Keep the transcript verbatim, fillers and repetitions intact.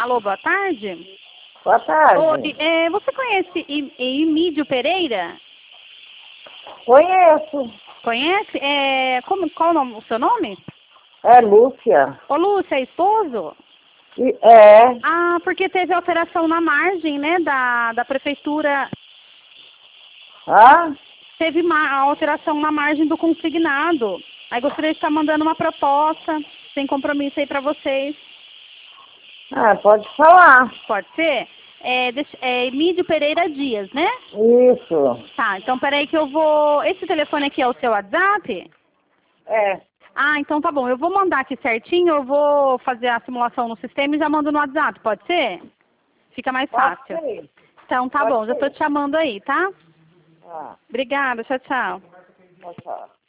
Alô, boa tarde. Boa tarde. Oi, é, você conhece I- Emílio Pereira? Conheço. Conhece? É, como, qual o, nome, o seu nome? É Lúcia. Ô, Lúcia, é esposo? E- É. Ah, porque teve alteração na margem, né, da, da prefeitura. Ah? Teve ma alteração na margem do consignado. Aí gostaria de estar mandando uma proposta, sem compromisso aí para vocês. Ah, pode falar. Pode ser? É, deixa, é Emílio Pereira Dias, né? Isso. Tá, então peraí que eu vou... Esse telefone aqui é o seu WhatsApp? É. Ah, então tá bom. Eu vou mandar aqui certinho, eu vou fazer a simulação no sistema e já mando no WhatsApp, pode ser? Fica mais Pode fácil. ser. Então tá Pode bom, já tô ser. te chamando aí, tá? Ah, Obrigada, tchau, tchau. tchau, tchau.